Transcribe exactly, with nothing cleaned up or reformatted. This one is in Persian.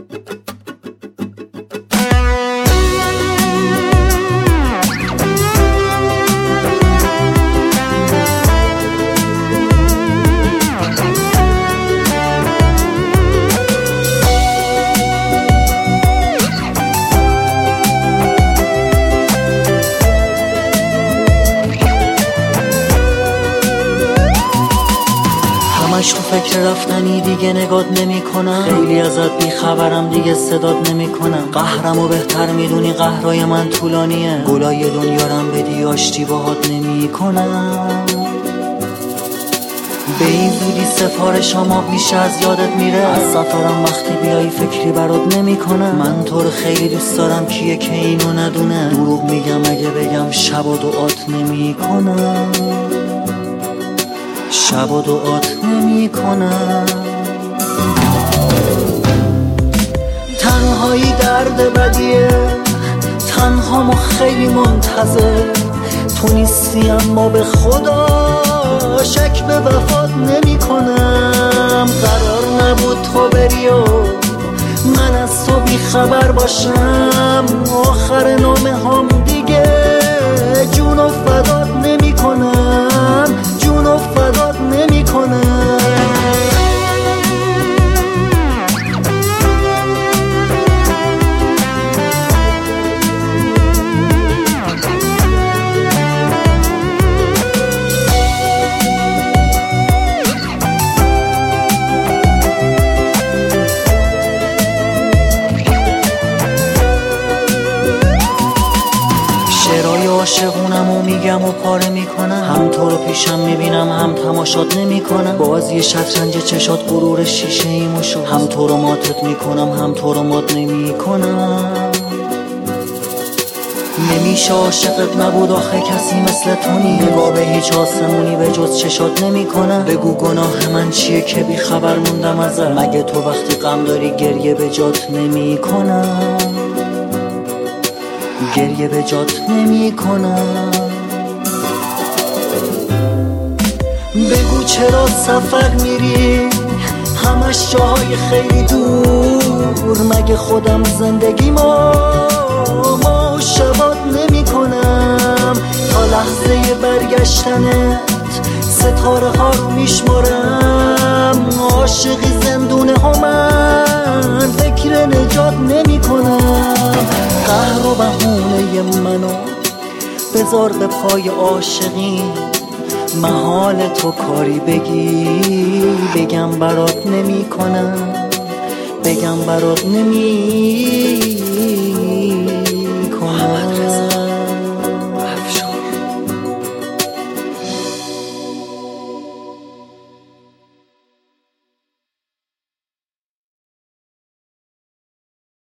همش تو فکر رفتنی دیگه نگات نمی کنم، خیلی ازت بیخبرم دیگه صدات نمی کنم. قهرمو بهتر میدونی قهرای من طولانیه، گلای دنیارم بدی آشتی باهات نمی کنم. به این زودی سفارشام بیش از یادت میره، از سفرم وقتی بیایی فکری برات نمی کنم. من تو رو خیلی دوست دارم، کیه که اینو ندونه؟ دروغ میگم اگه بگم شب و دعات نمی کنم، شب و دعات نمی کنم. تنهایی درد بدیه، تنهامو خیلی منتظر. تو نیستی اما به خدا شک به وفات نمی کنم. قرار نبود تو بری و من از تو بی خبر باشم. آخر نامه هم دیگه جون و فدات نمی کنم، جون و فدات نمی کنم. شعرهای عاشقونم و میگم و پاره میکنم، هم تو رو پیشم میبینم هم تماشات نمیکنم. بازی شطرنج چشات غرور شیشه ایمو شد، هم تو رو ماتت میکنم هم تو رو مات نمیکنم. نمیشه عاشقت نبود آخه کسی مثل تو نی، نگاه به هیچ آسمونی به جز چشات نمیکنم. بگو گناه من چیه که بی خبر موندم ازت؟ مگه تو وقتی غم داری گریه به جات نمیکنم، گریه به جات نمی کنم. بگو چرا سفر میری همش جاهای خیلی دور؟ مگه خودم زندگی ما ما شبات نمی کنم؟ تا لحظه برگشتنت ستاره ها رو میشمارم. عاشقی زندونه ها من فکر نجات نمی کنم. قهر و بهونه منو بذار به پای عاشقی، محال تو کاری بگی بگم برات نمی کنم، بگم برات نمی